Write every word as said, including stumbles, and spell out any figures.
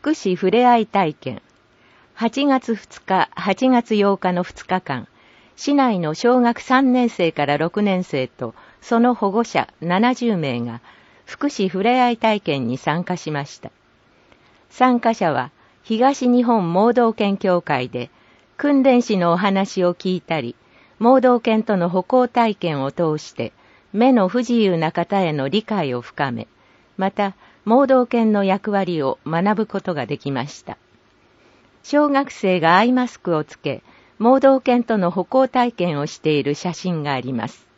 福祉ふれあい体験。はちがつふつか、はちがつようかのふつかかん、市内の小学さんねんせいからろくねんせいとその保護者ななじゅうめいが福祉ふれあい体験に参加しました。参加者は東日本盲導犬協会で訓練士のお話を聞いたり、盲導犬との歩行体験を通して目の不自由な方への理解を深め、また盲導犬の役割を学ぶことができました。小学生がアイマスクをつけ、盲導犬との歩行体験をしている写真があります。